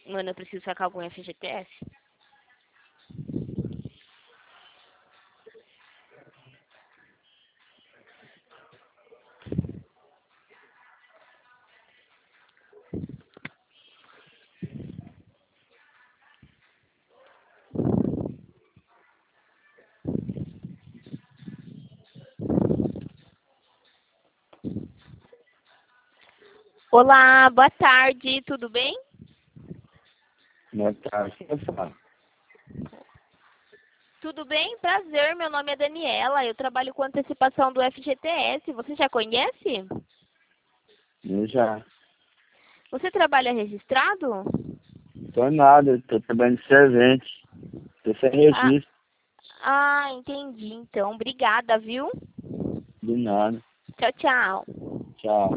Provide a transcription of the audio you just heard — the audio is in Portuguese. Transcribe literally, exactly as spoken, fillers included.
Mano, eu preciso sacar algum F G T S. Olá, boa tarde, tudo bem? Boa tarde, quem fala? Tudo bem? Prazer, meu nome é Daniela, eu trabalho com antecipação do F G T S, você já conhece? Eu já. Você trabalha registrado? Tô nada, tô trabalhando de servente. Tô sem Ah, registro, ah, entendi, então, obrigada, viu? de nada. Tchau, tchau. Tchau.